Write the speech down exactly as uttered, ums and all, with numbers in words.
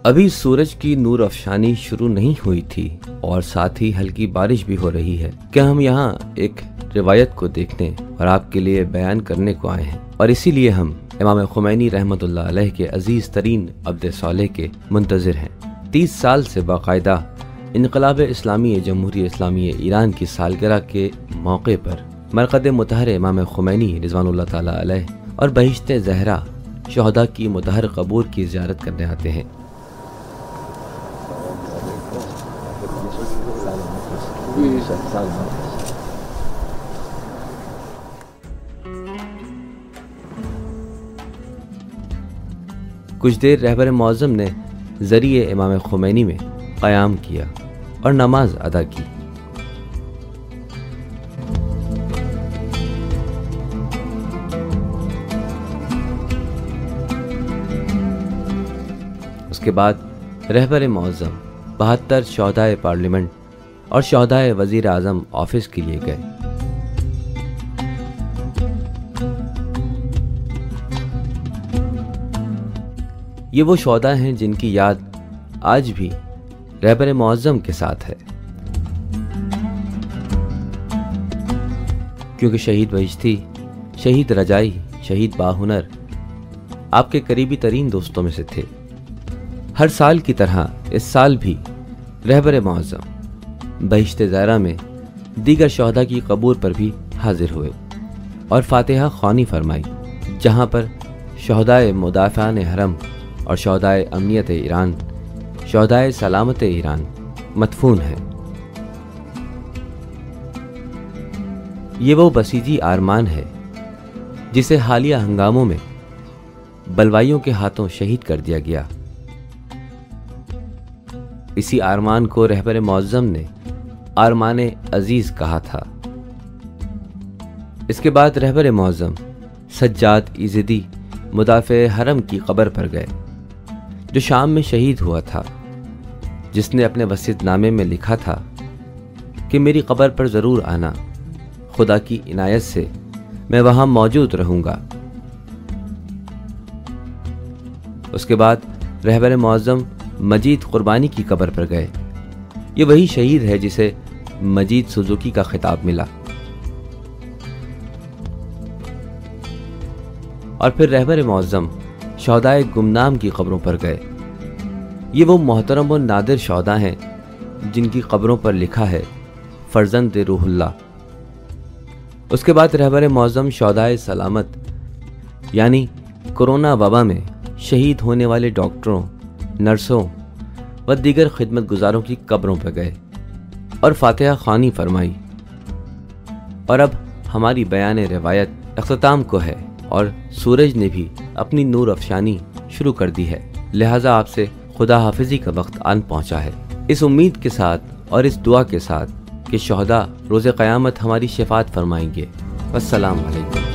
ابھی سورج کی نور افشانی شروع نہیں ہوئی تھی اور ساتھ ہی ہلکی بارش بھی ہو رہی ہے کہ ہم یہاں ایک روایت کو دیکھنے اور آپ کے لیے بیان کرنے کو آئے ہیں، اور اسی لیے ہم امام خمینی رحمۃ اللہ علیہ کے عزیز ترین عبد صالح کے منتظر ہیں۔ تیس سال سے باقاعدہ انقلاب اسلامی جمہوریہ اسلامی ایران کی سالگرہ کے موقع پر مرقد مطہر امام خمینی رضوان اللہ تعالیٰ علیہ اور بہشت زہرا شہداء کی مطہر قبور کی زیارت کرنے آتے ہیں۔ کچھ دیر رہبر معظم نے ذریعے امام خمینی میں قیام کیا اور نماز ادا کی۔ اس کے بعد رہبر معظم بہتر شہدائے پارلیمنٹ اور شہدائے وزیر اعظم آفس کے لیے گئے۔ یہ وہ شہداء ہیں جن کی یاد آج بھی رہبر معظم کے ساتھ ہے، کیونکہ شہید بہشتی، شہید رجائی، شہید باہنر آپ کے قریبی ترین دوستوں میں سے تھے۔ ہر سال کی طرح اس سال بھی رہبر معظم بہشت زہرا میں دیگر شہداء کی قبور پر بھی حاضر ہوئے اور فاتحہ خوانی فرمائی، جہاں پر شہدائے مدافعان حرم اور شہدائے امنیت ایران، شہدائے سلامت ایران مدفون ہیں۔ یہ وہ بسیجی آرمان ہے جسے حالیہ ہنگاموں میں بلوائیوں کے ہاتھوں شہید کر دیا گیا۔ اسی آرمان کو رہبر معظم نے آرمان عزیز کہا تھا۔ اس کے بعد رہبر معظم سجاد ایزدی مدافع حرم کی قبر پر گئے، جو شام میں شہید ہوا تھا، جس نے اپنے وصیت نامے میں لکھا تھا کہ میری قبر پر ضرور آنا، خدا کی عنایت سے میں وہاں موجود رہوں گا۔ اس کے بعد رہبر معظم مجید قربانی کی قبر پر گئے۔ یہ وہی شہید ہے جسے مجید سوزوکی کا خطاب ملا۔ اور پھر رہبر معظم شہدائے گمنام کی قبروں پر گئے۔ یہ وہ محترم و نادر شہداء ہیں جن کی قبروں پر لکھا ہے فرزند روح اللہ۔ اس کے بعد رہبر معظم شہدائے سلامت یعنی کورونا وبا میں شہید ہونے والے ڈاکٹروں، نرسوں و دیگر خدمت گزاروں کی قبروں پر گئے اور فاتحہ خوانی فرمائی۔ اور اب ہماری بیان روایت اختتام کو ہے اور سورج نے بھی اپنی نور افشانی شروع کر دی ہے، لہٰذا آپ سے خدا حافظی کا وقت آن پہنچا ہے، اس امید کے ساتھ اور اس دعا کے ساتھ کہ شہداء روز قیامت ہماری شفاعت فرمائیں گے۔ والسلام علیکم۔